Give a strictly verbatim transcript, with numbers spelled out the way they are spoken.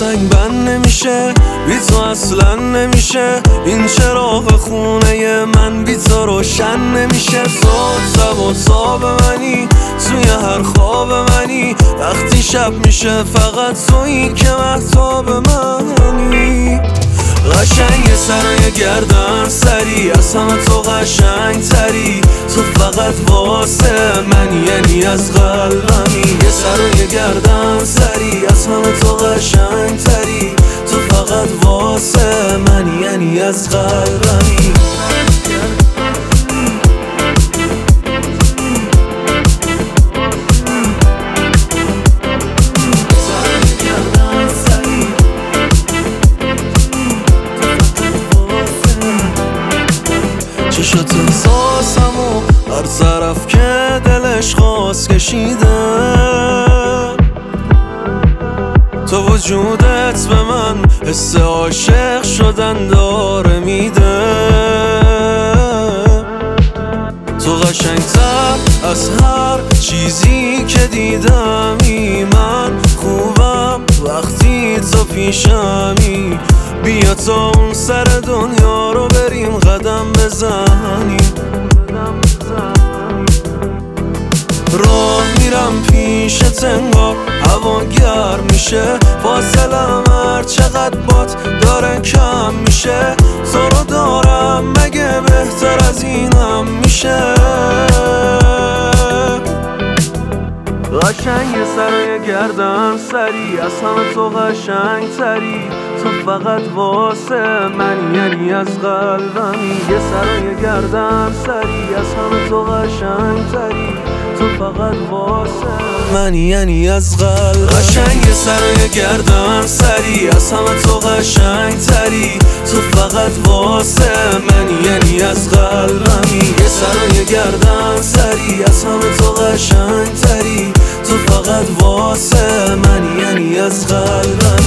سنگ بند نمیشه، بی تو اصلا نمیشه. این چراغ خونه من بی تو روشن نمیشه. تو شب و صاب منی، توی هر خواب منی. وقتی شب میشه فقط تویی که مهتاب منی. قشنگ سرای گردن سری، از همه تو قشنگ تری. تو فقط واسه منی، یعنی از قلبمی. یه سرای گردن سری، از همه تو قشنگ تری. تو فقط واسه منی، یعنی از قلبمی. چشات احساسم و هر طرف که دلش خواست کشیده. تو وجودت به من حس عاشق شدن داره میده. تو قشنگتر از هر چیزی که دیدمی. من خوبم وقتی تو پیشمی. بیا تا اون سر دنیا رو بریم قدم بزنیم. راه میرم پیشت انگار هوا گرم میشه. فاصلم هر چقدر بات داره کم میشه. تو رو دارم مگه بهتر از اینم میشه. قشنگ سرای گردن سری، از همه تو قشنگ تری. تو فقط واسه منی، یعنی از قلبمی. یه سرای گردن سری، از همه تو قشنگ تری. تو فقط واسه منی، یعنی از قلبمی. قشنگ سرای گردن سری، از همه تو قشنگ تری. تو فقط واسه منی، یعنی از قلبمی. یه سرای گردن سری، از همه تو قشنگ تری. تو فقط واسه منی، یعنی از قلبمی.